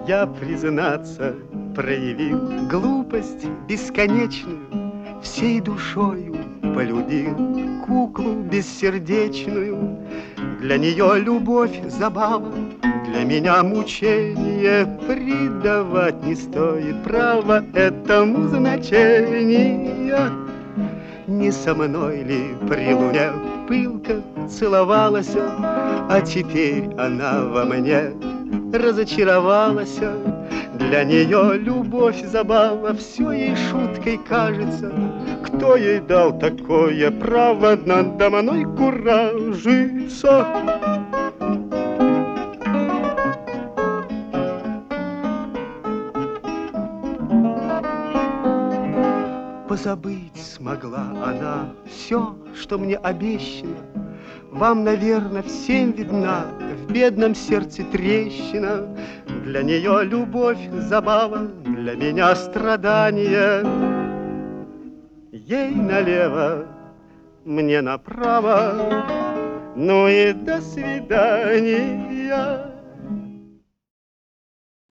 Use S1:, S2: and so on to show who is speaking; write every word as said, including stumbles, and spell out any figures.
S1: Я, признаться, проявил глупость бесконечную, всей душою полюбил куклу бессердечную. Для нее любовь забава, для меня мучение, придавать не стоит права этому значения. Не со мной ли при луне пылко целовалась, а теперь она во мне разочаровалась. Для нее любовь забава, все ей шуткой кажется. Кто ей дал такое право надо мной куражиться? Позабыть смогла она все, что мне обещано. Вам, наверно, всем видна в бедном сердце трещина. Для нее любовь забава, для меня страдание. Ей налево, мне направо, ну и до свидания.